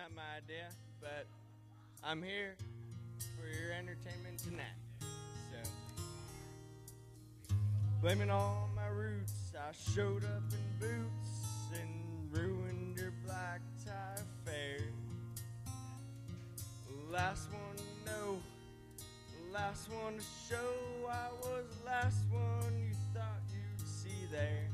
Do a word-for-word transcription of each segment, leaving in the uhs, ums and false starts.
not my idea, but I'm here for your entertainment tonight. So, blaming all my roots, I showed up in boots and ruined your black tie affair. Last one you know, last one to show. I was the last one you thought you'd see there.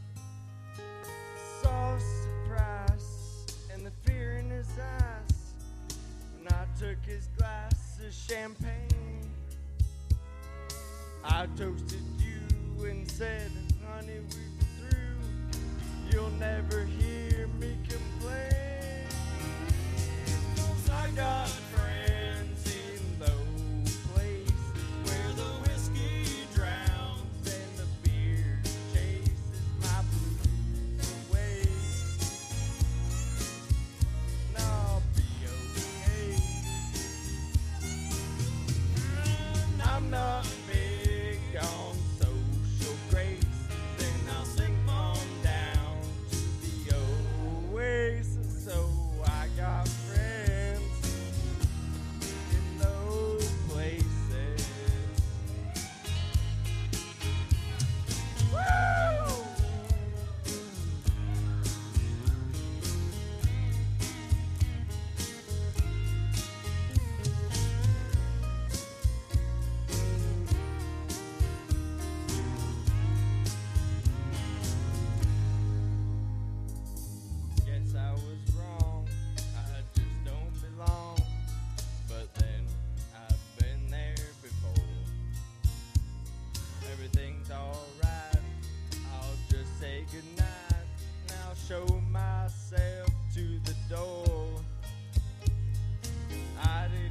Saw surprise and the fear in his eyes when I took his glass of champagne. I toasted you and said, honey, we were through. You'll never hear me complain. 'Cause I got friends in low places where the whiskey drowns and the beer chases my blues away. And I'll be okay. And I'm not big on social grace, then I'll sink on down to the oasis. So I got friends in low places. Woo! Guess I was wrong, I just don't belong. But then I've been there before. Everything's alright, I'll just say goodnight. Now show myself to the door. I didn't